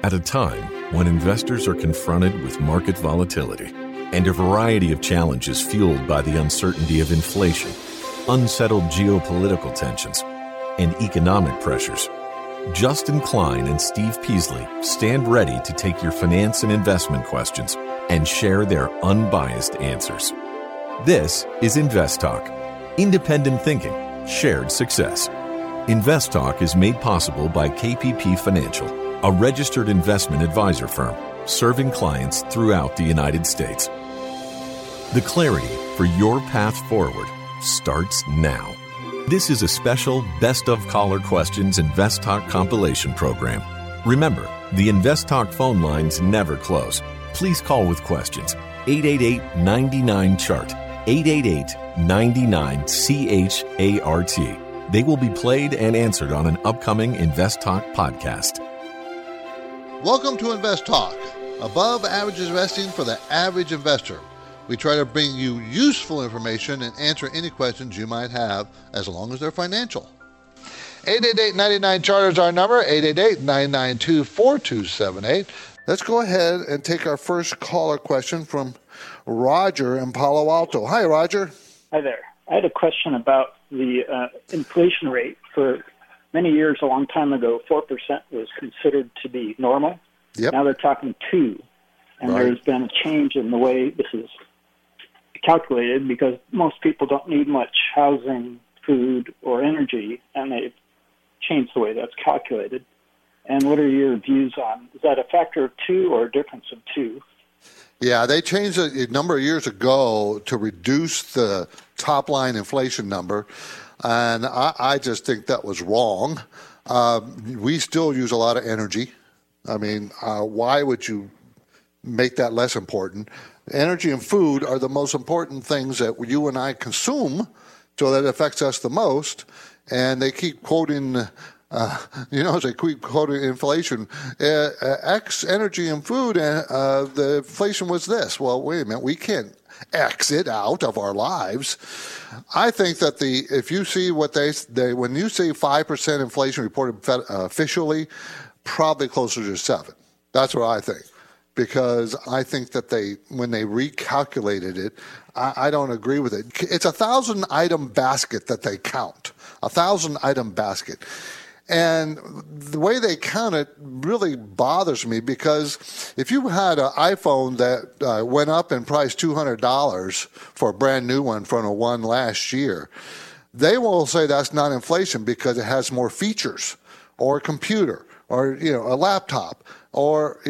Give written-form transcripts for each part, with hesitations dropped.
At a time when investors are confronted with market volatility and a variety of challenges fueled by the uncertainty of inflation, unsettled geopolitical tensions, and economic pressures, Justin Klein and Steve Peasley stand ready to take your finance and investment questions and share their unbiased answers. This is Invest Talk. Independent thinking, shared success. Invest Talk is made possible by KPP Financial, a registered investment advisor firm serving clients throughout the United States. The clarity for your path forward starts now. This is a special Best of Caller Questions Invest Talk compilation program. Remember, the Invest Talk phone lines never close. Please call with questions. 888-99-CHART. 888-99-CHART. They will be played and answered on an upcoming Invest Talk podcast. Welcome to Invest Talk, above average investing for the average investor. We try to bring you useful information and answer any questions you might have, as long as they're financial. 888-99-CHART is our number, 888-992-4278. Let's go ahead and take our first caller question from Roger in Palo Alto. Hi, Roger. Hi there. I had a question about the inflation rate. For many years, a long time ago, 4% was considered to be normal. Yep. Now they're talking 2%. And Right. There's been a change in the way this is calculated because most people don't need much housing, food, or energy, and they've changed the way that's calculated. And what are your views on, is that a factor of 2 or a difference of 2? Yeah, they changed it a number of years ago to reduce the top-line inflation number, and I just think that was wrong. We still use a lot of energy. I mean, why would you make that less important? Energy and food are the most important things that you and I consume, so that it affects us the most. And they keep quoting, as they keep quoting inflation, X energy and food, and the inflation was this. Well, wait a minute, we can't X it out of our lives. I think that if you see what they when you see 5% inflation reported officially, probably closer to 7%. That's what I think. Because I think that when they recalculated it, I don't agree with it. It's a 1,000-item basket that they count, a 1,000-item basket. And the way they count it really bothers me, because if you had an iPhone that went up in price $200 for a brand new one from a one last year, they will say that's not inflation because it has more features, or a computer, or a laptop. Or,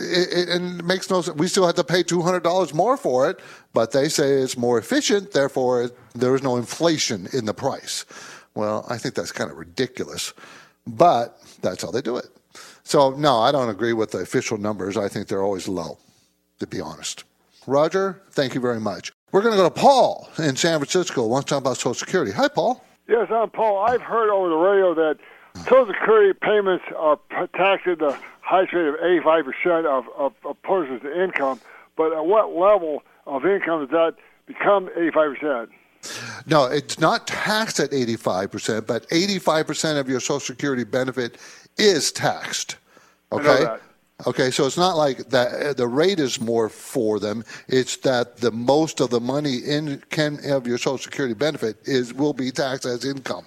it makes no sense. We still have to pay $200 more for it, but they say it's more efficient, therefore there is no inflation in the price. Well, I think that's kind of ridiculous, but that's how they do it. So, no, I don't agree with the official numbers. I think they're always low, to be honest. Roger, thank you very much. We're going to go to Paul in San Francisco who wants to talk about Social Security. Hi, Paul. Yes, I'm Paul. I've heard over the radio that Social Security payments are taxed at the highest rate of 85% of a person's income, but at what level of income does that become 85%? No, it's not taxed at 85%, but 85% of your Social Security benefit is taxed. Okay? I know that. Okay, so it's not like that the rate is more for them. It's that the most of the money of your Social Security benefit will be taxed as income.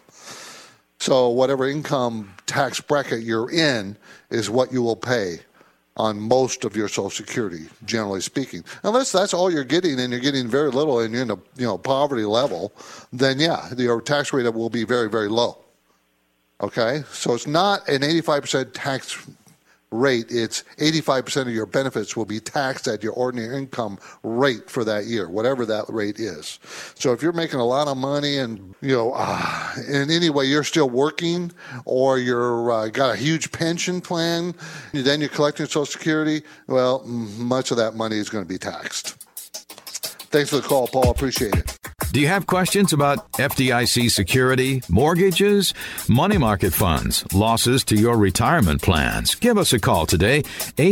So whatever income tax bracket you're in is what you will pay on most of your Social Security, generally speaking. Unless that's all you're getting and you're getting very little and you're in a poverty level, then yeah, your tax rate will be very, very low. Okay? So it's not an 85% tax rate. It's 85% of your benefits will be taxed at your ordinary income rate for that year, whatever that rate is. So if you're making a lot of money and, in any way you're still working, or you're got a huge pension plan, then you're collecting Social Security, well, much of that money is going to be taxed. Thanks for the call, Paul. Appreciate it. Do you have questions about FDIC security, mortgages, money market funds, losses to your retirement plans? Give us a call today,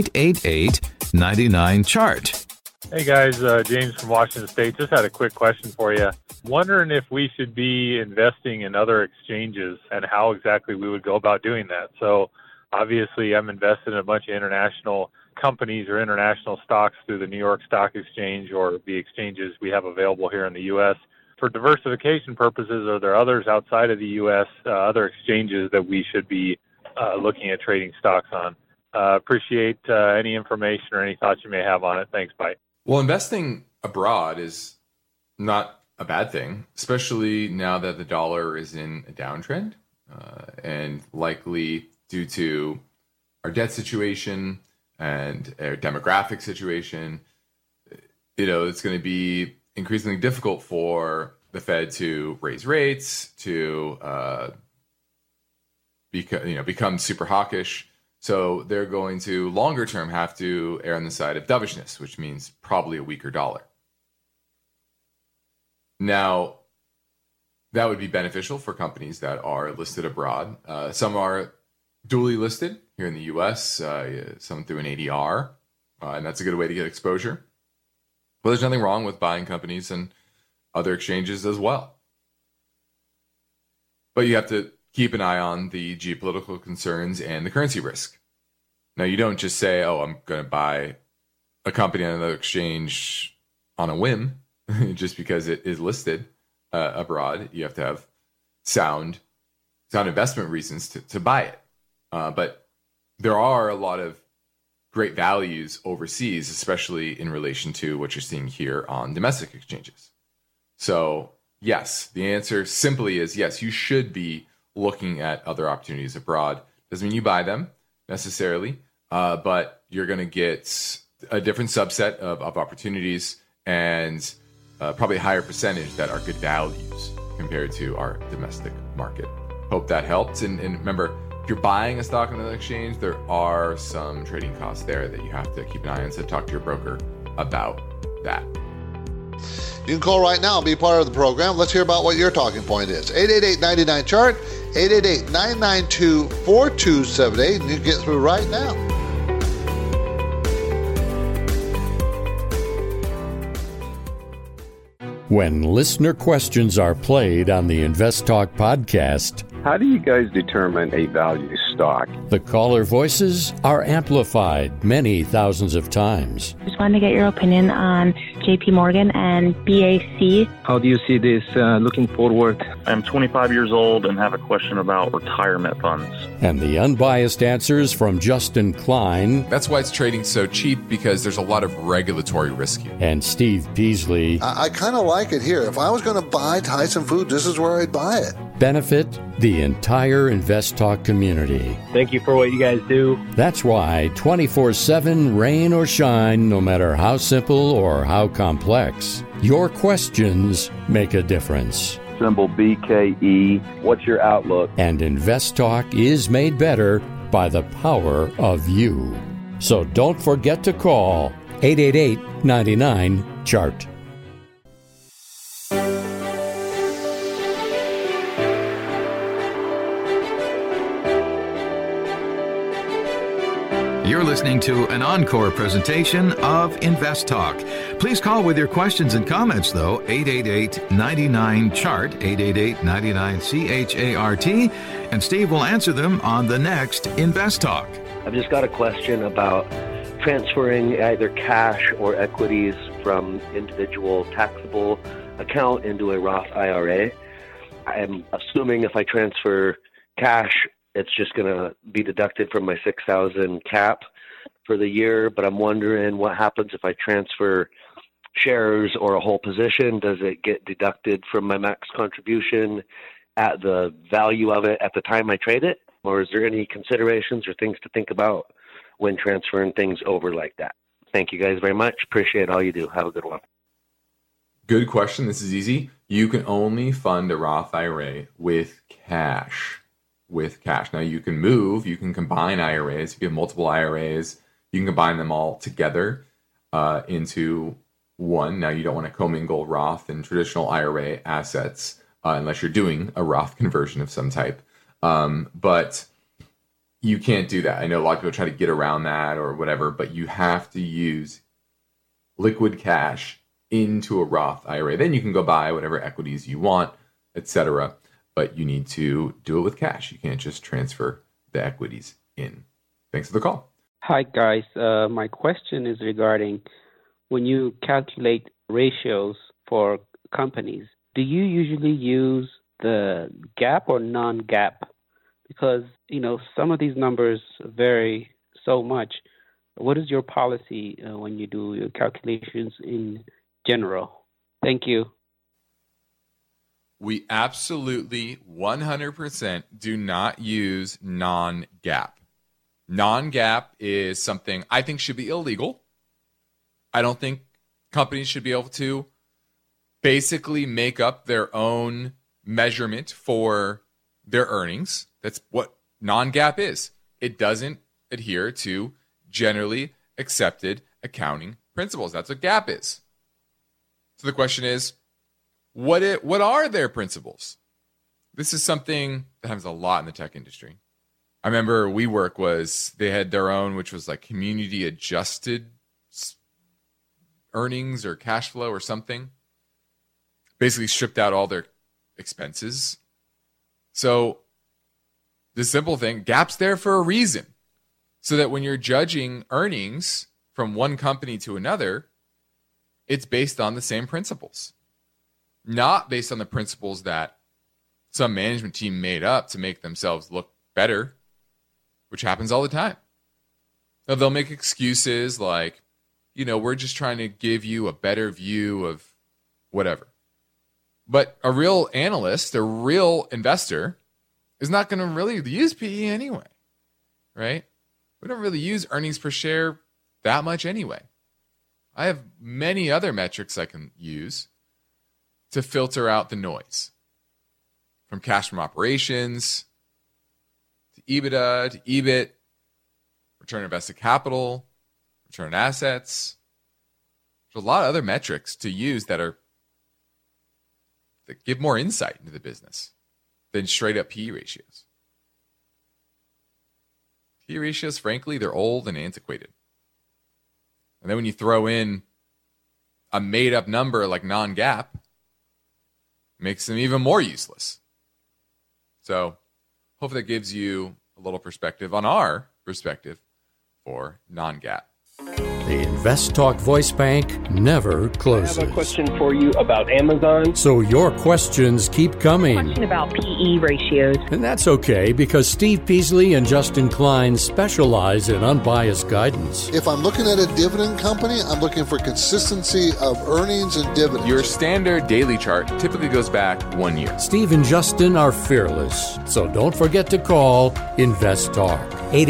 888-99-CHART. Hey guys, James from Washington State. Just had a quick question for you. Wondering if we should be investing in other exchanges and how exactly we would go about doing that. So Obviously, I'm invested in a bunch of international companies or international stocks through the New York Stock Exchange or the exchanges we have available here in the U.S. For diversification purposes, are there others outside of the U.S., other exchanges that we should be looking at trading stocks on? Appreciate any information or any thoughts you may have on it. Thanks, bye. Well, investing abroad is not a bad thing, especially now that the dollar is in a downtrend, and likely due to our debt situation and our demographic situation. It's going to be increasingly difficult for the Fed to raise rates, to become super hawkish. So they're going to longer term have to err on the side of dovishness, which means probably a weaker dollar. Now, that would be beneficial for companies that are listed abroad. Some are dually listed here in the U.S., some through an ADR, and that's a good way to get exposure. But there's nothing wrong with buying companies and other exchanges as well. But you have to keep an eye on the geopolitical concerns and the currency risk. Now, you don't just say, I'm going to buy a company on another exchange on a whim just because it is listed abroad. You have to have sound investment reasons to buy it. But there are a lot of great values overseas, especially in relation to what you're seeing here on domestic exchanges. So, yes, the answer simply is yes, you should be looking at other opportunities abroad. Doesn't mean you buy them necessarily, but you're going to get a different subset of opportunities and probably a higher percentage that are good values compared to our domestic market. Hope that helped. And remember, if you're buying a stock on an exchange, there are some trading costs there that you have to keep an eye on. So talk to your broker about that. You can call right now and be part of the program. Let's hear about what your talking point is. 888-99-CHART, 888-992-4278, and you can get through right now. When listener questions are played on the Invest Talk podcast, how do you guys determine a value stock? The caller voices are amplified many thousands of times. Just wanted to get your opinion on JP Morgan and BAC. How do you see this looking forward? I'm 25 years old and have a question about retirement funds. And the unbiased answers from Justin Klein. That's why it's trading so cheap, because there's a lot of regulatory risk here. And Steve Peasley. I kind of like it here. If I was going to buy Tyson Foods, this is where I'd buy it. Benefit the entire Invest Talk community. Thank you for what you guys do. That's why 24/7, rain or shine, no matter how simple or how complex, your questions make a difference. Symbol BKE. What's your outlook? And Invest Talk is made better by the power of you. So don't forget to call 888-99-CHART. You're listening to an encore presentation of Invest Talk. Please call with your questions and comments, though, 888-99-CHART, 888-99-CHART, and Steve will answer them on the next Invest Talk. I've just got a question about transferring either cash or equities from individual taxable account into a Roth IRA. I'm assuming if I transfer cash, it's just going to be deducted from my $6,000 cap for the year. But I'm wondering what happens if I transfer shares or a whole position. Does it get deducted from my max contribution at the value of it at the time I trade it? Or is there any considerations or things to think about when transferring things over like that? Thank you guys very much. Appreciate all you do. Have a good one. Good question. This is easy. You can only fund a Roth IRA with cash. Now you can combine IRAs. If you have multiple IRAs, you can combine them all together into one. Now you don't want to commingle Roth and traditional IRA assets unless you're doing a Roth conversion of some type. But you can't do that. I know a lot of people try to get around that or whatever, but you have to use liquid cash into a Roth IRA. Then you can go buy whatever equities you want, etc. But you need to do it with cash. You can't just transfer the equities in. Thanks for the call. Hi, guys. My question is regarding when you calculate ratios for companies, do you usually use the GAAP or non-GAAP? Because, some of these numbers vary so much. What is your policy when you do your calculations in general? Thank you. We absolutely 100% do not use non-GAAP. Non-GAAP is something I think should be illegal. I don't think companies should be able to basically make up their own measurement for their earnings. That's what non-GAAP is. It doesn't adhere to generally accepted accounting principles. That's what GAAP is. So the question is, what are their principles? This is something that happens a lot in the tech industry. I remember WeWork they had their own, which was like community adjusted earnings or cash flow or something. Basically stripped out all their expenses. So the simple thing, GAAP's there for a reason. So that when you're judging earnings from one company to another, it's based on the same principles. Not based on the principles that some management team made up to make themselves look better, which happens all the time. Now, they'll make excuses like, we're just trying to give you a better view of whatever. But a real analyst, a real investor, is not going to really use PE anyway, right? We don't really use earnings per share that much anyway. I have many other metrics I can use to filter out the noise. From cash from operations, to EBITDA, to EBIT, return on invested capital, return on assets. There's a lot of other metrics to use that give more insight into the business than straight up PE ratios. PE ratios, frankly, they're old and antiquated. And then when you throw in a made-up number like non-GAAP, it makes them even more useless. So hopefully that gives you a little perspective on our perspective for non-GAAP. The Invest Talk Voice Bank never closes. I have a question for you about Amazon. So your questions keep coming. Question about PE ratios. And that's okay, because Steve Peasley and Justin Klein specialize in unbiased guidance. If I'm looking at a dividend company, I'm looking for consistency of earnings and dividends. Your standard daily chart typically goes back 1 year. Steve and Justin are fearless, so don't forget to call Invest Talk.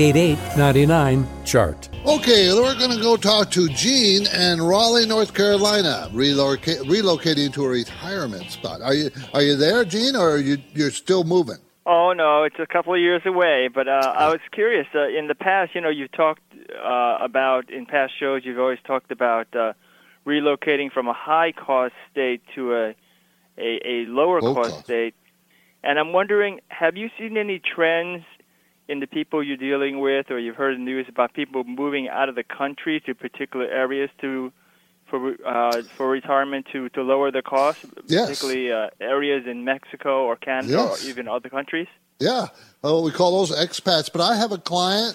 888-99-CHART. Okay, we're going to go talk to Gene in Raleigh, North Carolina, relocating to a retirement spot. Are you there, Gene, or are you're still moving? Oh, no, it's a couple of years away, but I was curious. In the past, you've talked about, in past shows, you've always talked about relocating from a high-cost state to a lower-cost state. And I'm wondering, have you seen any trends in the people you're dealing with, or you've heard the news about people moving out of the country to particular areas for retirement to lower the cost, particularly areas in Mexico or Canada or even other countries? Yeah. Oh, we call those expats. But I have a client.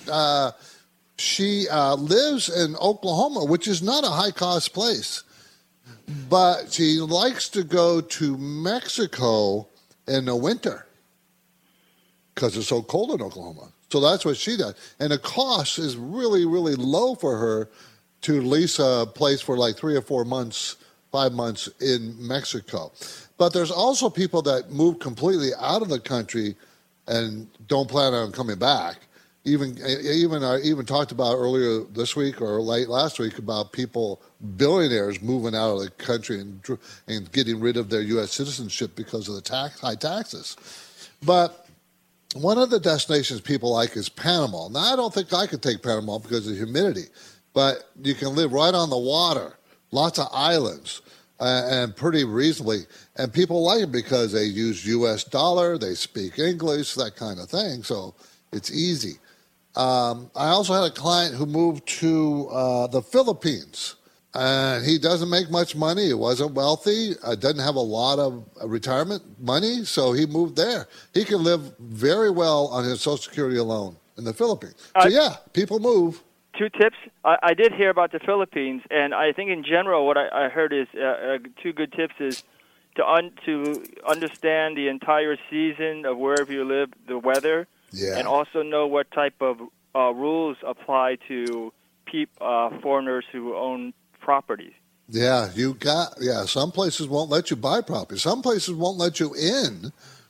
She lives in Oklahoma, which is not a high-cost place. But she likes to go to Mexico in the winter because it's so cold in Oklahoma. So that's what she does. And the cost is really, really low for her to lease a place for like 3 or 4 months, 5 months in Mexico. But there's also people that move completely out of the country and don't plan on coming back. Even talked about earlier this week or late last week about billionaires moving out of the country and getting rid of their U.S. citizenship because of the high taxes. But one of the destinations people like is Panama. Now, I don't think I could take Panama because of the humidity, but you can live right on the water, lots of islands, and pretty reasonably. And people like it because they use U.S. dollar, they speak English, that kind of thing, so it's easy. I also had a client who moved to the Philippines. And he doesn't make much money. He wasn't wealthy. Doesn't have a lot of retirement money, so he moved there. He can live very well on his Social Security alone. in the Philippines. So, yeah, people move. 2 tips. I did hear about the Philippines, and I think in general what I heard is 2 good tips is to understand the entire season of wherever you live, the weather, and also know what type of rules apply to foreigners who own properties. Yeah, some places won't let you buy property. Some places won't let you in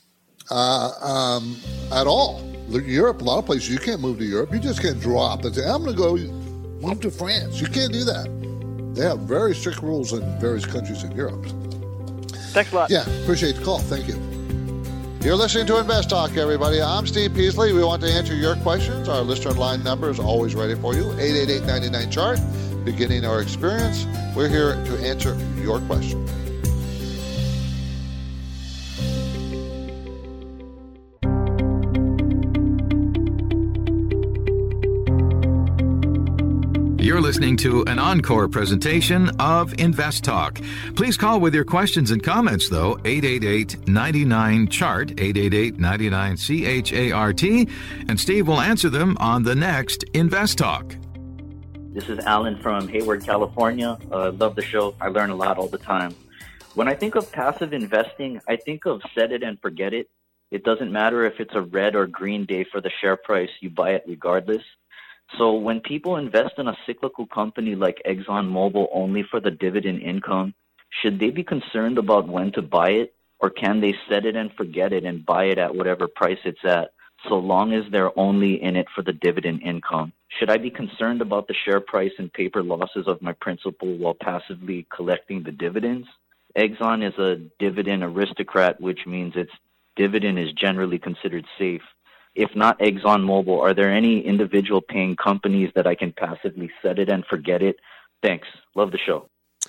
at all. Europe, a lot of places, you can't move to Europe. You just can't drop and say, I'm going to go move to France. You can't do that. They have very strict rules in various countries in Europe. Thanks a lot. Yeah, appreciate the call. Thank you. You're listening to Invest Talk, everybody. I'm Steve Peasley. We want to answer your questions. Our listener line number is always ready for you, 888-99-CHART. Beginning our experience, we're here to answer your question. You're listening to an encore presentation of Invest Talk. Please call with your questions and comments, though, 888-99-CHART, 888-99-CHART, and Steve will answer them on the next Invest Talk. This is Alan from Hayward, California. Love the show. I learn a lot all the time. When I think of passive investing, I think of set it and forget it. It doesn't matter if it's a red or green day for the share price, you buy it regardless. So when people invest in a cyclical company like ExxonMobil only for the dividend income, should they be concerned about when to buy it, or can they set it and forget it and buy it at whatever price it's at, so long as they're only in it for the dividend income? Should I be concerned about the share price and paper losses of my principal while passively collecting the dividends? Exxon is a dividend aristocrat, which means its dividend is generally considered safe. If not ExxonMobil, are there any individual paying companies that I can passively set it and forget it? Thanks. Love the show.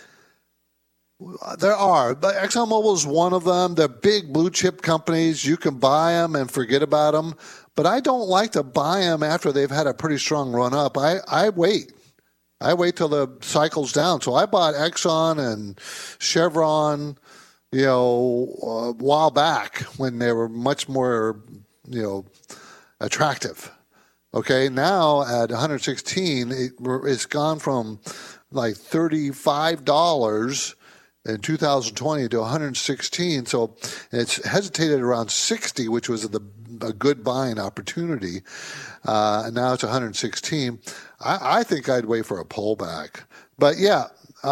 There are, but ExxonMobil is one of them. They're big blue chip companies. You can buy them and forget about them. But I don't like to buy them after they've had a pretty strong run up. I wait. I wait till the cycle's down. So I bought Exxon and Chevron, a while back when they were much more, attractive. Okay, now at 116, it's gone from like $35 in 2020 to 116. So it's hesitated around 60, which was a good buying opportunity. And now it's 116. I think I'd wait for a pullback. But yeah,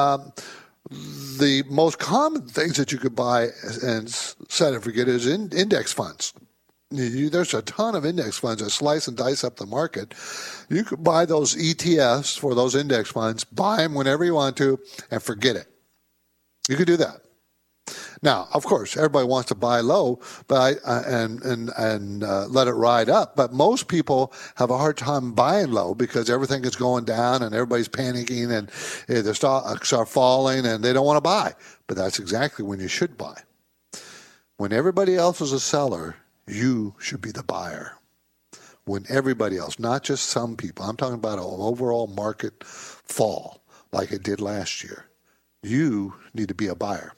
the most common things that you could buy and set and forget is index funds. There's a ton of index funds that slice and dice up the market. You could buy those ETFs for those index funds, buy them whenever you want to, and forget it. You could do that. Now, of course, everybody wants to buy low, but and let it ride up. But most people have a hard time buying low because everything is going down and everybody's panicking and the stocks are falling and they don't want to buy. But that's exactly when you should buy. When everybody else is a seller, you should be the buyer. When everybody else, not just some people, I'm talking about an overall market fall like it did last year. You need to be a buyer.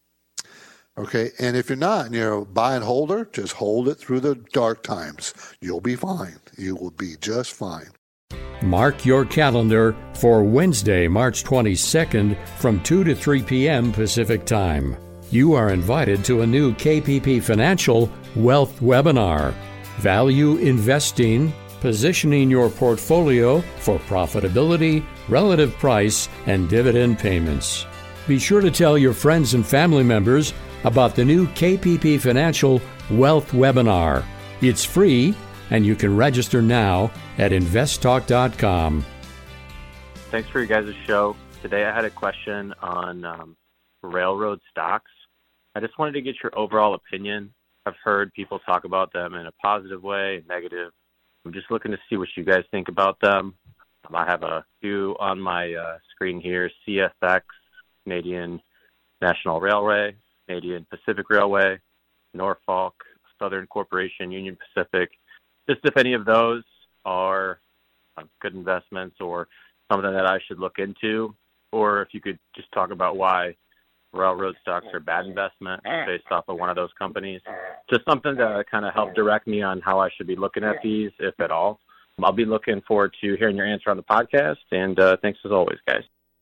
Okay, and if you're not and you're a buy and holder, just hold it through the dark times. You'll be fine. You will be just fine. Mark your calendar for Wednesday, March 22nd from 2 to 3 p.m. Pacific Time. You are invited to a new KPP Financial Wealth Webinar. Value Investing, Positioning Your Portfolio for Profitability, Relative Price, and Dividend Payments. Be sure to tell your friends and family members about the new KPP Financial Wealth Webinar. It's free, and you can register now at investtalk.com. Thanks for your guys' show. Today I had a question on railroad stocks. I just wanted to get your overall opinion. I've heard people talk about them in a positive way, negative. I'm just looking to see what you guys think about them. I have a few on my screen here: CSX, Canadian National Railway, Canadian Pacific Railway, Norfolk, Southern Corporation, Union Pacific. Just if any of those are good investments or something that I should look into, or if you could just talk about why railroad stocks are bad investment based off of one of those companies. Just something to kind of help direct me on how I should be looking at these, if at all. I'll be looking forward to hearing your answer on the podcast, and thanks as always, guys.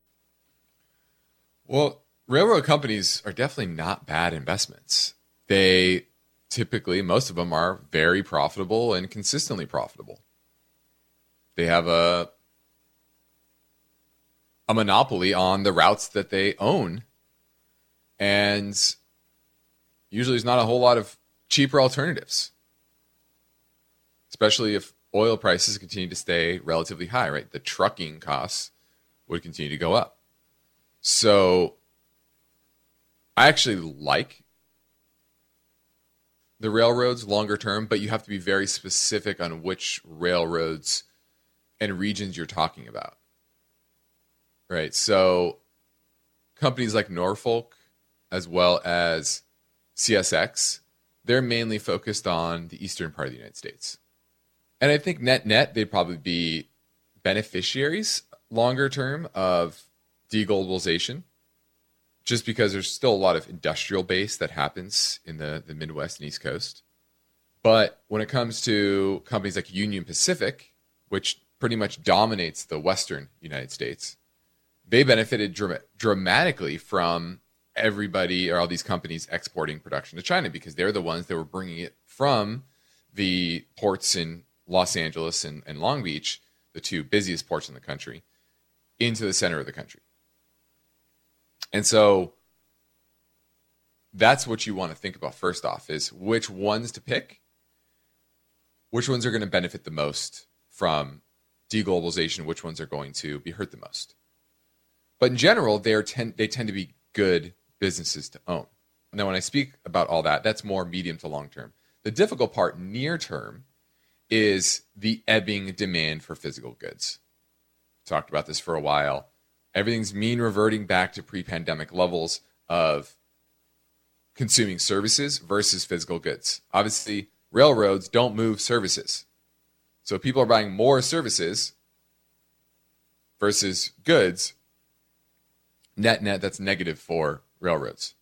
Well, railroad companies are definitely not bad investments. They typically, most of them are very profitable and consistently profitable. They have a monopoly on the routes that they own, and usually there's not a whole lot of cheaper alternatives, especially if oil prices continue to stay relatively high, right? The trucking costs would continue to go up. So I actually like the railroads longer term, but you have to be very specific on which railroads and regions you're talking about, right? So companies like Norfolk, as well as CSX, they're mainly focused on the eastern part of the United States. And I think net, they'd probably be beneficiaries longer term of deglobalization, just because there's still a lot of industrial base that happens in the Midwest and East Coast. But when it comes to companies like Union Pacific, which pretty much dominates the Western United States, they benefited dramatically from everybody or all these companies exporting production to China, because they're the ones that were bringing it from the ports in Los Angeles and Long Beach, the two busiest ports in the country, into the center of the country. And so that's what you want to think about first off, is which ones to pick, which ones are going to benefit the most from deglobalization, which ones are going to be hurt the most. But in general, they tend to be good businesses to own. Now, when I speak about all that, that's more medium to long term. The difficult part near term is the ebbing demand for physical goods. Talked about this for a while. Everything's mean reverting back to pre-pandemic levels of consuming services versus physical goods. Obviously, railroads don't move services. So people are buying more services versus goods. Net, that's negative for railroads.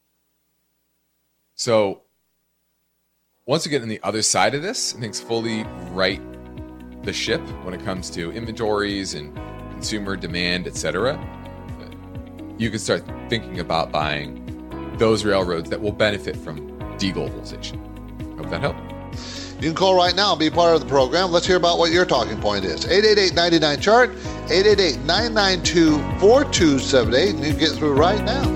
So once we get on the other side of this, and things fully right the ship when it comes to inventories and consumer demand, etc., you can start thinking about buying those railroads that will benefit from deglobalization. Hope that helped. You can call right now and be part of the program. Let's hear about what your talking point is. 888-99-CHART, 888-992-4278, and you can get through right now.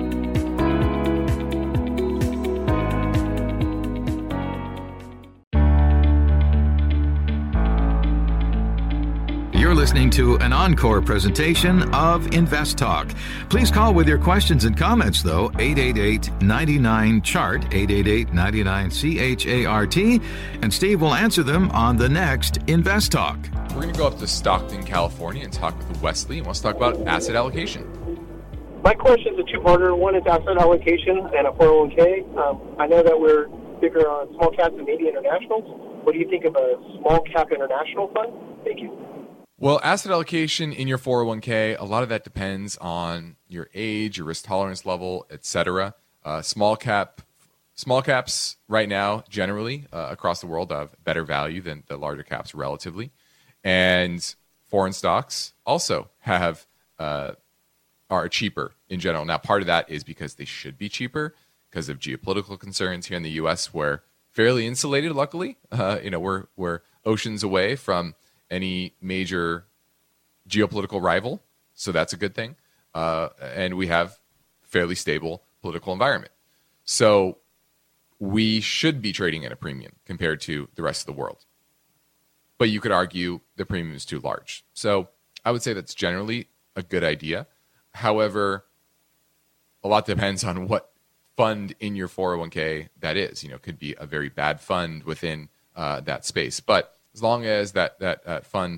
You're listening to an encore presentation of Invest Talk. Please call with your questions and comments, though, 888-99-CHART, 888-99-CHART, and Steve will answer them on the next Invest Talk. We're going to go up to Stockton, California, and talk with Wesley, and we'll talk about asset allocation. My question is a two-parter. One is asset allocation and a 401k. I know that we're bigger on small caps and maybe internationals. What do you think of a small cap international fund? Thank you. Well, asset allocation in your 401k, a lot of that depends on your age, your risk tolerance level, etc. Small caps right now, generally across the world, have better value than the larger caps relatively. And foreign stocks also are cheaper in general. Now, part of that is because they should be cheaper because of geopolitical concerns here in the U.S. We're fairly insulated, luckily. We're oceans away from any major geopolitical rival, so that's a good thing. And we have fairly stable political environment. So we should be trading at a premium compared to the rest of the world. But you could argue the premium is too large. So I would say that's generally a good idea. However, a lot depends on what fund in your 401k that is. It could be a very bad fund within that space. But as long as that fund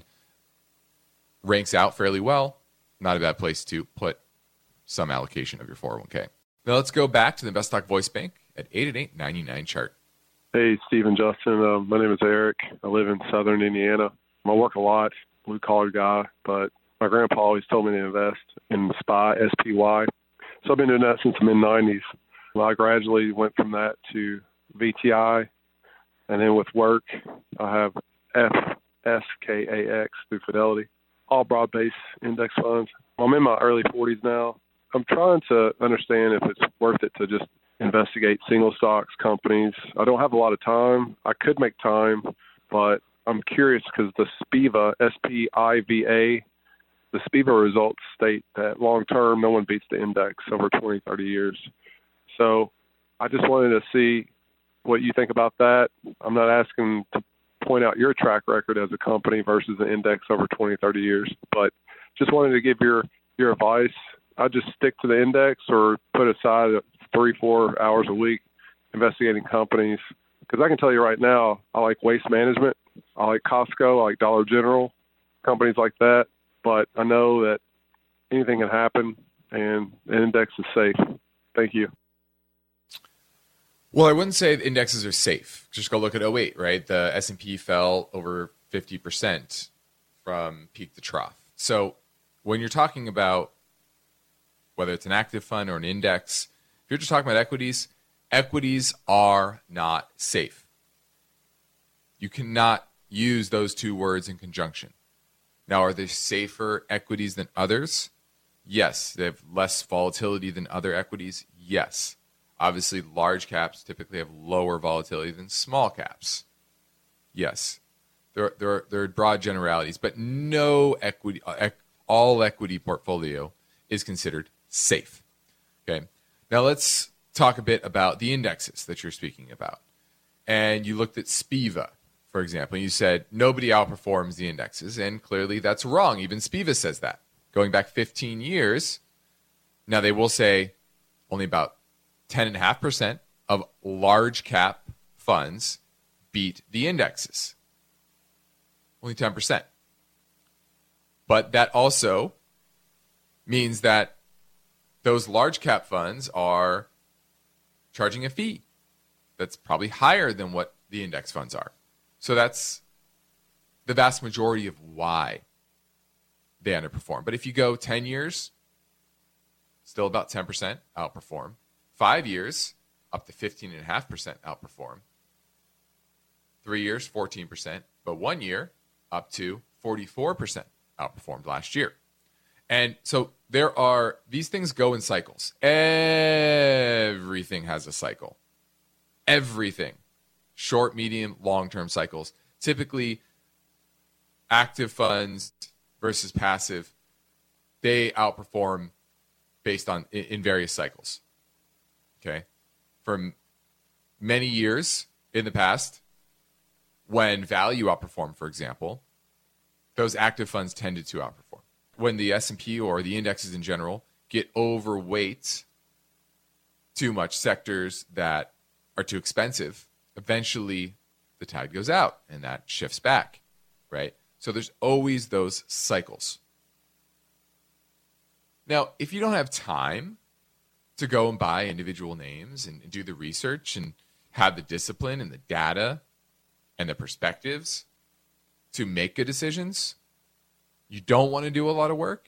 ranks out fairly well, not a bad place to put some allocation of your 401k. Now let's go back to the Invest Talk voice bank at 888-99-CHART. Hey, Steve and Justin. My name is Eric. I live in southern Indiana. I work a lot, blue-collar guy, but my grandpa always told me to invest in SPY, SPY. So I've been doing that since the mid-'90s. Well, I gradually went from that to VTI, and then with work, I have SKAX through Fidelity, all broad-based index funds. I'm in my early 40s now. I'm trying to understand if it's worth it to just investigate single stocks, companies. I don't have a lot of time. I could make time, but I'm curious because the SPIVA, S-P-I-V-A, the SPIVA results state that long-term, no one beats the index over 20, 30 years. So I just wanted to see what you think about that. I'm not asking to point out your track record as a company versus an index over 20, 30 years, but just wanted to give your advice. I just stick to the index or put aside 3-4 hours a week investigating companies, because I can tell you right now, I like Waste Management, I like Costco, I like Dollar General, companies like that, but I know that anything can happen and an index is safe. Thank you. Well, I wouldn't say the indexes are safe. Just go look at 2008, right? The S&P fell over 50% from peak to trough. So when you're talking about whether it's an active fund or an index, if you're just talking about equities, equities are not safe. You cannot use those two words in conjunction. Now, are there safer equities than others? Yes. They have less volatility than other equities? Yes. Obviously, large caps typically have lower volatility than small caps. Yes. There are broad generalities, but no equity, all equity portfolio is considered safe. Okay. Now let's talk a bit about the indexes that you're speaking about. And you looked at SPIVA, for example, and you said nobody outperforms the indexes, and clearly that's wrong. Even SPIVA says that. Going back 15 years, now they will say only about 10.5% of large cap funds beat the indexes. Only 10%. But that also means that those large cap funds are charging a fee that's probably higher than what the index funds are. So that's the vast majority of why they underperform. But if you go 10 years, still about 10% outperform. 5 years, up to 15.5% outperform. 3 years, 14%. But 1 year, up to 44% outperformed last year. And so these things go in cycles. Everything has a cycle. Everything. Short, medium, long-term cycles. Typically, active funds versus passive, they outperform based on in various cycles. Okay? For many years in the past, when value outperformed, for example, those active funds tended to outperform. When the S&P or the indexes in general get overweight too much sectors that are too expensive, eventually the tide goes out and that shifts back, right? So there's always those cycles. Now, if you don't have time to go and buy individual names and do the research and have the discipline and the data and the perspectives to make good decisions, you don't want to do a lot of work,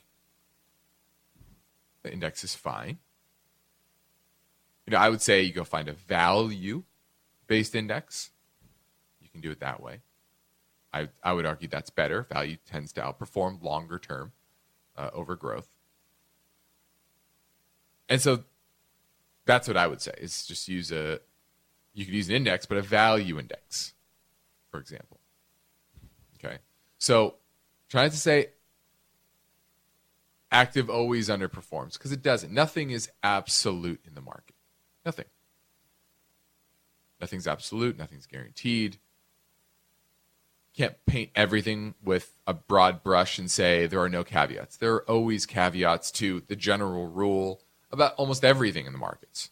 the index is fine. I would say you go find a value-based index. You can do it that way. I would argue that's better. Value tends to outperform longer term over growth. And so that's what I would say, is just you could use an index, but a value index, for example. Okay. So trying to say active always underperforms, because it doesn't. Nothing is absolute in the market. Nothing. Nothing's absolute. Nothing's guaranteed. Can't paint everything with a broad brush and say there are no caveats. There are always caveats to the general rule about almost everything in the markets.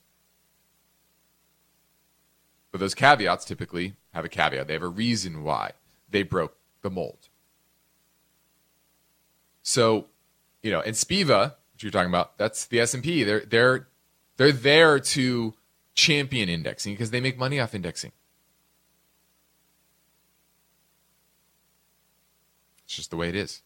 But those caveats typically have a caveat. They have a reason why they broke the mold. So, and SPIVA, which you're talking about, that's the S&P. They're there to champion indexing because they make money off indexing. It's just the way it is.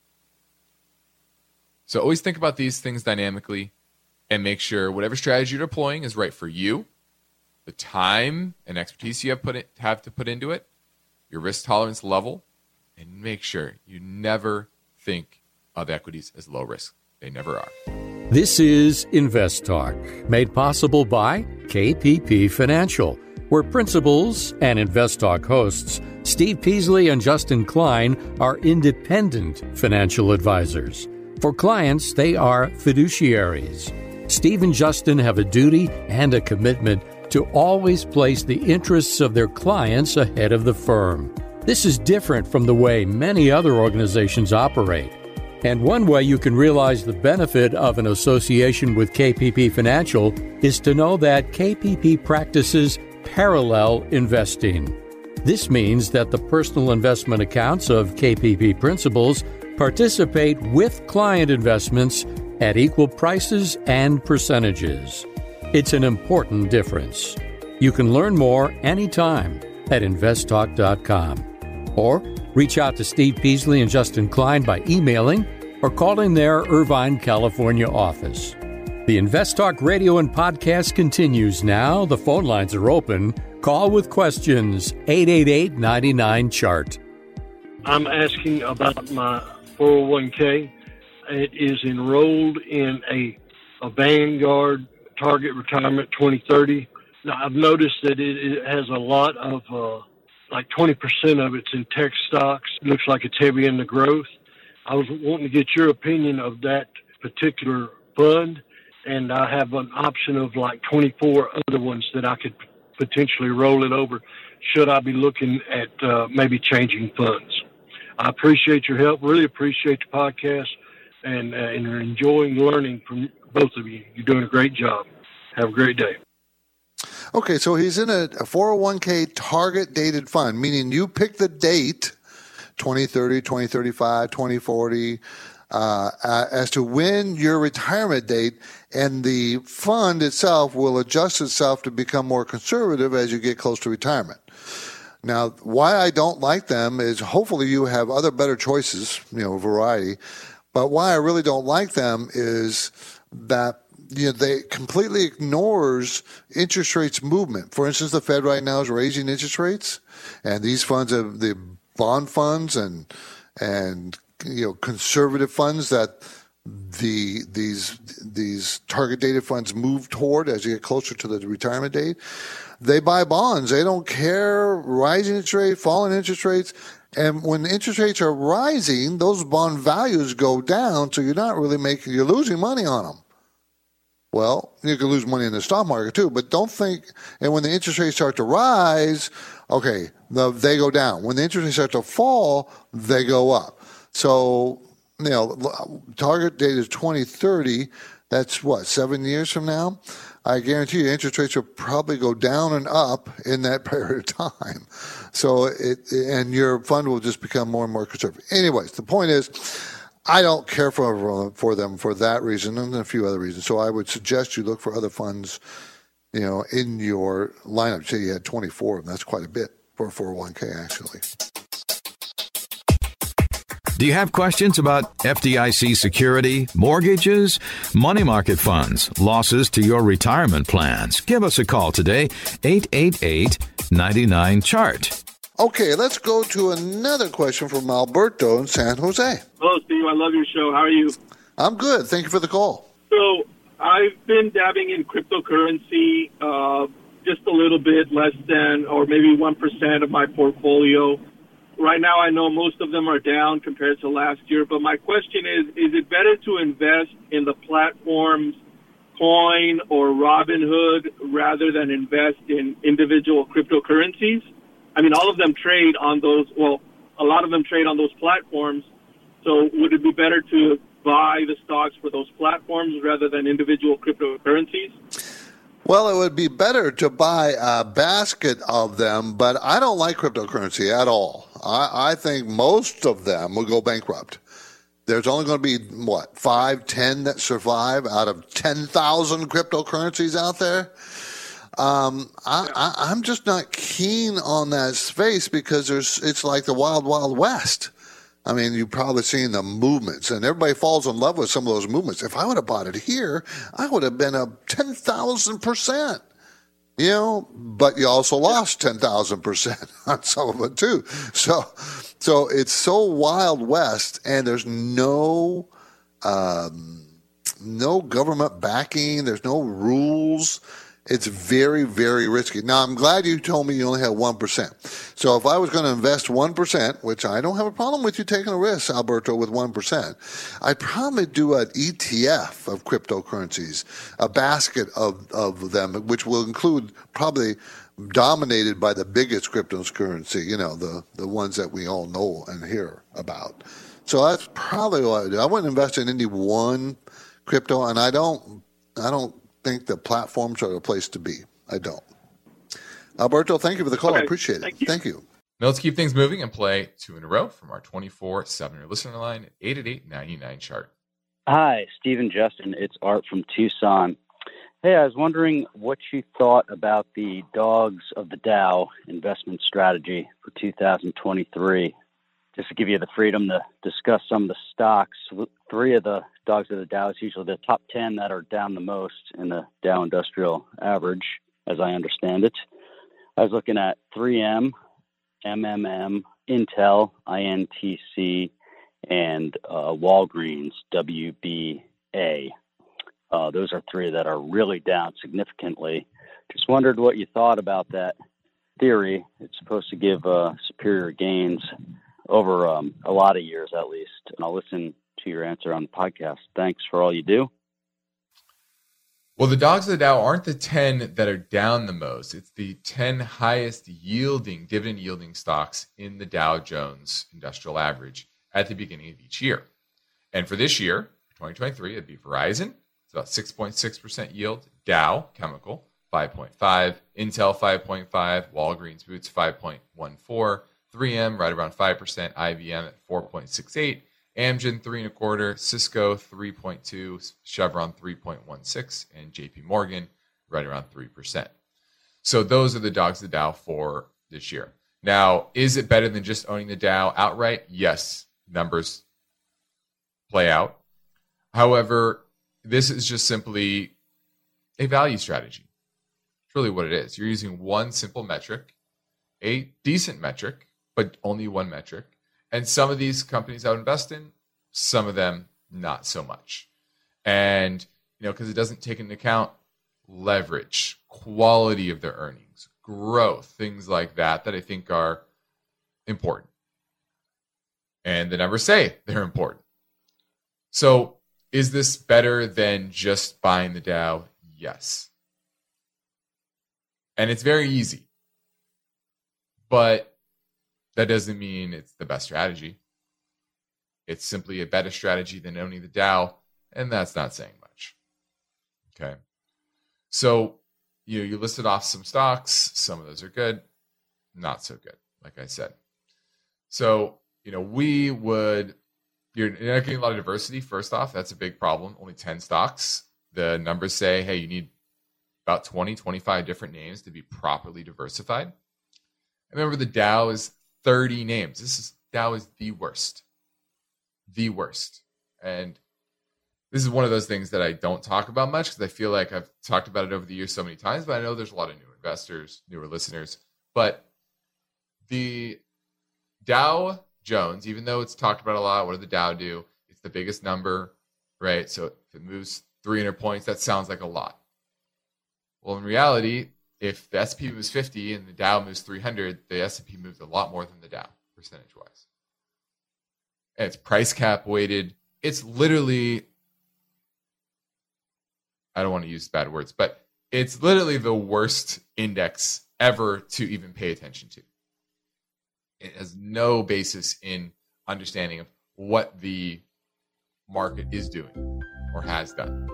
So always think about these things dynamically and make sure whatever strategy you're deploying is right for you, the time and expertise you have to put into it, your risk tolerance level, And make sure you never think of equities as low risk. They never are. This is Invest Talk, made possible by KPP Financial, where principals and Invest Talk hosts Steve Peasley and Justin Klein are independent financial advisors. For clients, they are fiduciaries. Steve and Justin have a duty and a commitment to always place the interests of their clients ahead of the firm. This is different from the way many other organizations operate. And one way you can realize the benefit of an association with KPP Financial is to know that KPP practices parallel investing. This means that the personal investment accounts of KPP principals participate with client investments at equal prices and percentages. It's an important difference. You can learn more anytime at investtalk.com or reach out to Steve Peasley and Justin Klein by emailing or calling their Irvine, California office. The Invest Talk radio and podcast continues now. The phone lines are open. Call with questions, 888-99-CHART. I'm asking about my 401k. It is enrolled in a Vanguard Target Retirement 2030. Now, I've noticed that it has a lot of, like 20% of it's in tech stocks. It looks like it's heavy in the growth. I was wanting to get your opinion of that particular fund, and I have an option of like 24 other ones that I could potentially roll it over. Should I be looking at maybe changing funds? I appreciate your help. Really appreciate the podcast and enjoying learning from both of you. You're doing a great job. Have a great day. Okay, so he's in a 401k target dated fund, meaning you pick the date, 2030, 2035, 2040, as to when your retirement date, and the fund itself will adjust itself to become more conservative as you get close to retirement. Now, why I don't like them is hopefully you have other better choices, variety, but why I really don't like them is that they completely ignores interest rates movement. For instance, the Fed right now is raising interest rates, and these funds are the bond funds and conservative funds that these target dated funds move toward as you get closer to the retirement date. They buy bonds. They don't care rising interest rates, falling interest rates. And when interest rates are rising, those bond values go down, so you're losing money on them. Well, you can lose money in the stock market too, but don't think, and when the interest rates start to rise, okay, they go down. When the interest rates start to fall, they go up. So, target date is 2030. That's 7 years from now? I guarantee you interest rates will probably go down and up in that period of time. So, and your fund will just become more and more conservative. Anyways, the point is, I don't care for them for that reason and a few other reasons. So I would suggest you look for other funds, in your lineup. Say you had 24 of them. That's quite a bit for a 401k, actually. Do you have questions about FDIC security, mortgages, money market funds, losses to your retirement plans? Give us a call today, 888-99-CHART. Okay, let's go to another question from Alberto in San Jose. Hello, Steve. I love your show. How are you? I'm good. Thank you for the call. So I've been dabbing in cryptocurrency, just a little bit less than or maybe 1% of my portfolio. Right now, I know most of them are down compared to last year, but my question is it better to invest in the platforms Coin or Robinhood rather than invest in individual cryptocurrencies? I mean, all of them trade on those, a lot of them trade on those platforms. So would it be better to buy the stocks for those platforms rather than individual cryptocurrencies? Well, it would be better to buy a basket of them, but I don't like cryptocurrency at all. I think most of them will go bankrupt. There's only going to be, 5, 10 that survive out of 10,000 cryptocurrencies out there. I'm just not keen on that space because it's like the wild, wild west. I mean, you've probably seen the movements, and everybody falls in love with some of those movements. If I would have bought it here, I would have been up 10,000%. But you also lost 10,000% on some of it too. So So it's so Wild West, and there's no government backing. There's no rules. It's very, very risky. Now, I'm glad you told me you only have 1%. So if I was going to invest 1%, which I don't have a problem with you taking a risk, Alberto, with 1%, I'd probably do an ETF of cryptocurrencies, a basket of them, which will include probably dominated by the biggest cryptocurrency, the ones that we all know and hear about. So that's probably what I do. I wouldn't invest in any one crypto, and I don't think the platforms are the place to be. I don't. Alberto, thank you for the call. I appreciate it. Thank you. Now let's keep things moving and play 2 in a row from our 24/7 listener line at 888-99-CHART. Hi, Steve and Justin. It's Art from Tucson. Hey, I was wondering what you thought about the Dogs of the Dow investment strategy for 2023. Just to give you the freedom to discuss some of the stocks. 3 of the Dogs of the Dow is usually the top 10 that are down the most in the Dow Industrial Average, as I understand it. I was looking at 3M, MMM, Intel, INTC, and Walgreens, WBA. Those are 3 that are really down significantly. Just wondered what you thought about that theory. It's supposed to give superior gains over a lot of years at least. And I'll listen to your answer on the podcast. Thanks for all you do. Well, the Dogs of the Dow aren't the 10 that are down the most. It's the 10 highest dividend yielding stocks in the Dow Jones Industrial Average at the beginning of each year. And for this year, 2023, it'd be Verizon. It's about 6.6% yield. Dow Chemical, 5.5. Intel, 5.5. Walgreens Boots, 5.14. 3M, right around 5%. IBM at 4.68. Amgen, 3.25. Cisco, 3.2. Chevron, 3.16. And JP Morgan, right around 3%. So those are the Dogs of the Dow for this year. Now, is it better than just owning the Dow outright? Yes. Numbers play out. However, this is just simply a value strategy. It's really what it is. You're using one simple metric, a decent metric, but only one metric. And some of these companies I would invest in, some of them not so much. And, because it doesn't take into account leverage, quality of their earnings, growth, things like that I think are important. And the numbers say they're important. So is this better than just buying the Dow? Yes. And it's very easy. But that doesn't mean it's the best strategy. It's simply a better strategy than owning the Dow, and that's not saying much. Okay. So, you listed off some stocks. Some of those are good, not so good, like I said. So, you're not getting a lot of diversity, first off. That's a big problem. Only 10 stocks. The numbers say, hey, you need about 20, 25 different names to be properly diversified. And remember, the Dow is 30 names. Dow is the worst. The worst. And this is one of those things that I don't talk about much because I feel like I've talked about it over the years so many times, but I know there's a lot of new investors, newer listeners. But the Dow Jones, even though it's talked about a lot, what did the Dow do? It's the biggest number, right? So if it moves 300 points, that sounds like a lot. Well, in reality, if the S&P moves 50 and the Dow moves 300, the S&P moves a lot more than the Dow, percentage-wise. And it's price cap weighted. It's literally, I don't want to use bad words, but it's literally the worst index ever to even pay attention to. It has no basis in understanding of what the market is doing or has done.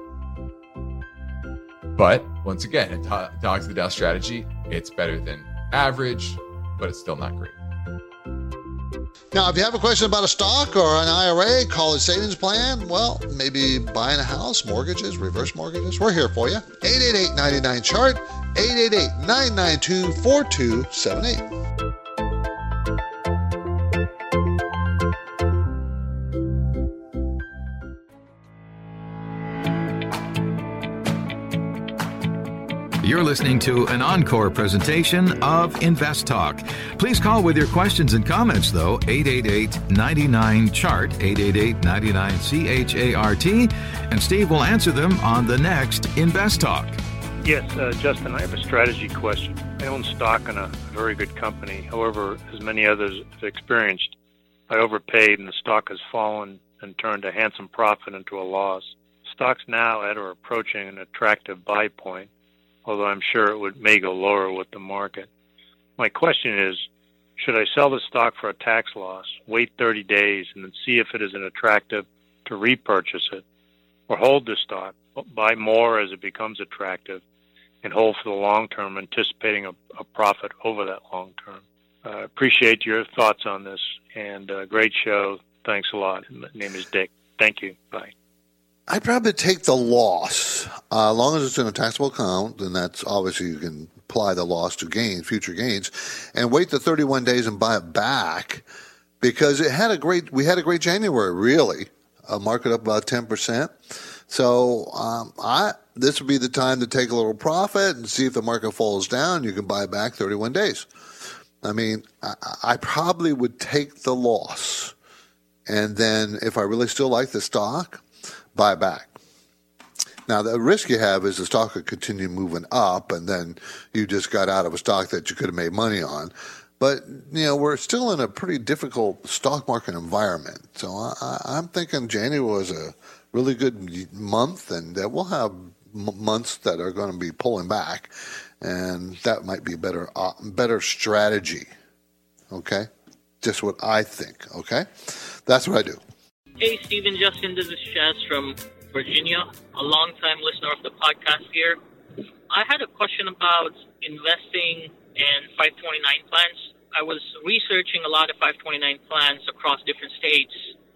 But once again, a Dogs of the Dow strategy, it's better than average, but it's still not great. Now, if you have a question about a stock or an IRA, college savings plan, well, maybe buying a house, mortgages, reverse mortgages, we're here for you. 888-99-CHART, 888-992-4278. You're listening to an encore presentation of Invest Talk. Please call with your questions and comments, though, 888-99-CHART, 888-99-CHART, and Steve will answer them on the next Invest Talk. Yes, Justin, I have a strategy question. I own stock in a very good company. However, as many others have experienced, I overpaid and the stock has fallen and turned a handsome profit into a loss. Stock's now at or approaching an attractive buy point, although I'm sure it may go lower with the market. My question is, should I sell the stock for a tax loss, wait 30 days, and then see if it isn't attractive to repurchase it, or hold the stock, buy more as it becomes attractive, and hold for the long term, anticipating a profit over that long term? Appreciate your thoughts on this, and great show. Thanks a lot. My name is Dick. Thank you. Bye. I'd probably take the loss. As long as it's in a taxable account, then that's obviously you can apply the loss to gain, future gains, and wait the 31 days and buy it back, because we had a great January, really. Market up about 10%. So this would be the time to take a little profit and see if the market falls down. You can buy back 31 days. I mean, I probably would take the loss. And then if I really still like the stock, buy back. Now, the risk you have is the stock could continue moving up, and then you just got out of a stock that you could have made money on. But, we're still in a pretty difficult stock market environment. So I'm thinking January was a really good month, and we'll have months that are going to be pulling back, and that might be better strategy. Okay? Just what I think. Okay? That's what I do. Hey, Stephen, Justin, this is Shaz from Virginia, a long-time listener of the podcast here. I had a question about investing in 529 plans. I was researching a lot of 529 plans across different states,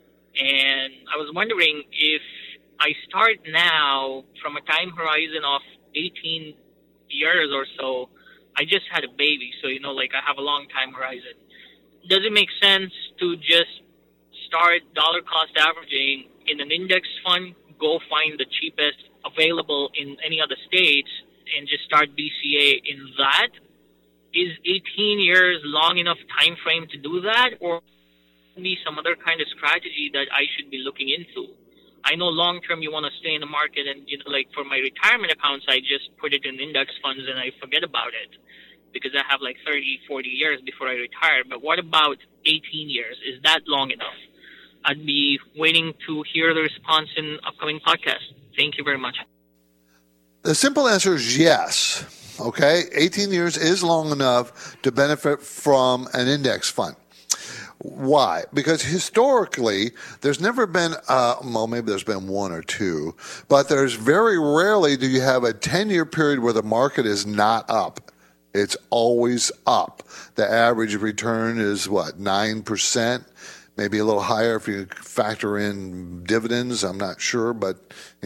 and I was wondering if I start now from a time horizon of 18 years or so. I just had a baby, so, I have a long time horizon. Does it make sense to just start dollar cost averaging in an index fund, go find the cheapest available in any other states, and just start BCA in that? Is 18 years long enough time frame to do that, or be some other kind of strategy that I should be looking into? I know long term you want to stay in the market, and for my retirement accounts, I just put it in index funds and I forget about it because I have 30, 40 years before I retire. But what about 18 years? Is that long enough? I'd be waiting to hear the response in upcoming podcasts. Thank you very much. The simple answer is yes. Okay, 18 years is long enough to benefit from an index fund. Why? Because historically, there's never been, maybe there's been one or two, but there's very rarely do you have a 10-year period where the market is not up. It's always up. The average return is 9%, maybe a little higher if you factor in dividends. I'm not sure, but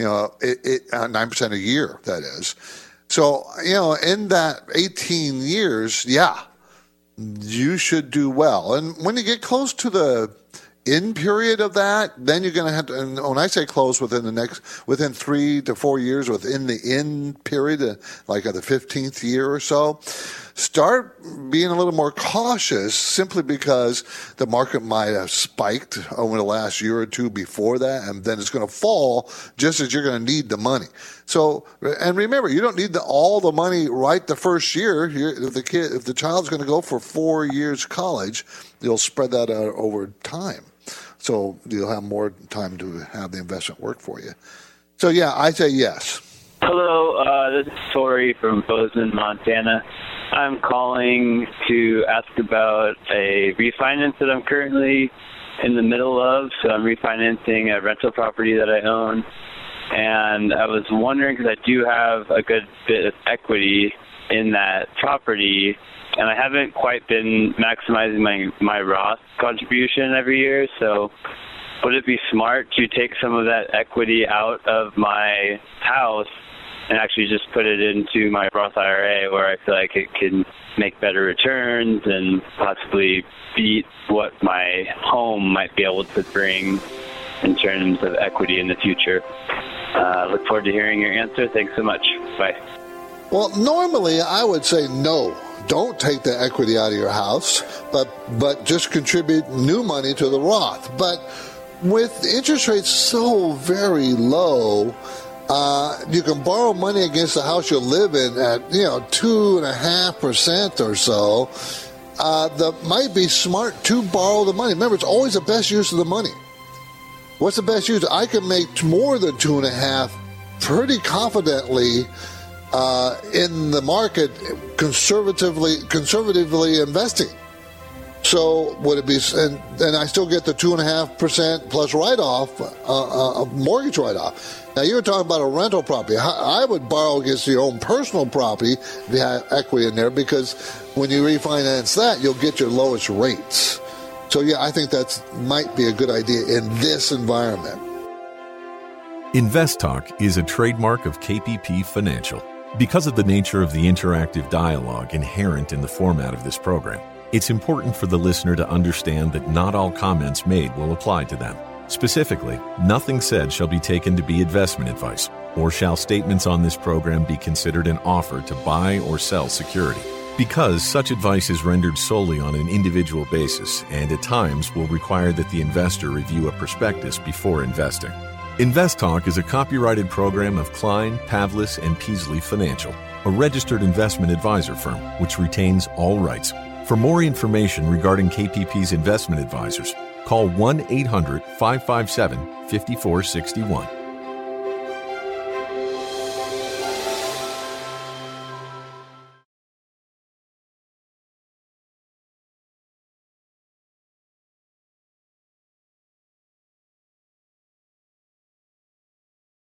9% a year, that is. So, in that 18 years, you should do well. And when you get close to the end period of that, then you're going to have to, and when I say close, within 3 to 4 years, within the end period, like the 15th year or so, start being a little more cautious simply because the market might have spiked over the last year or two before that, and then it's going to fall just as you're going to need the money. So, and remember, you don't need all the money right the first year. If the child's going to go for 4 years college, you'll spread that out over time. So you'll have more time to have the investment work for you. So, I say yes. Hello, this is Tori from Bozeman, Montana. I'm calling to ask about a refinance that I'm currently in the middle of. So I'm refinancing a rental property that I own. And I was wondering, because I do have a good bit of equity in that property, and I haven't quite been maximizing my Roth contribution every year. So would it be smart to take some of that equity out of my house and actually just put it into my Roth IRA, where I feel like it can make better returns and possibly beat what my home might be able to bring in terms of equity in the future? Look forward to hearing your answer. Thanks so much. Bye. Well, normally I would say no. Don't take the equity out of your house, but just contribute new money to the Roth. But with interest rates so very low, you can borrow money against the house you live in at 2.5% or so. That might be smart to borrow the money. Remember, it's always the best use of the money. What's the best use? I can make more than 2.5% pretty confidently in the market, conservatively investing. So would it be? And I still get the 2.5% plus write-off, mortgage write-off. Now you're talking about a rental property. I would borrow against your own personal property if you have equity in there, because when you refinance that, you'll get your lowest rates. So yeah, I think that might be a good idea in this environment. Invest Talk is a trademark of KPP Financial. Because of the nature of the interactive dialogue inherent in the format of this program, it's important for the listener to understand that not all comments made will apply to them. Specifically, nothing said shall be taken to be investment advice, or shall statements on this program be considered an offer to buy or sell security, because such advice is rendered solely on an individual basis and at times will require that the investor review a prospectus before investing. Invest Talk is a copyrighted program of Klein, Pavlis, and Peasley Financial, a registered investment advisor firm which retains all rights. For more information regarding KPP's investment advisors, call 1-800-557-5461.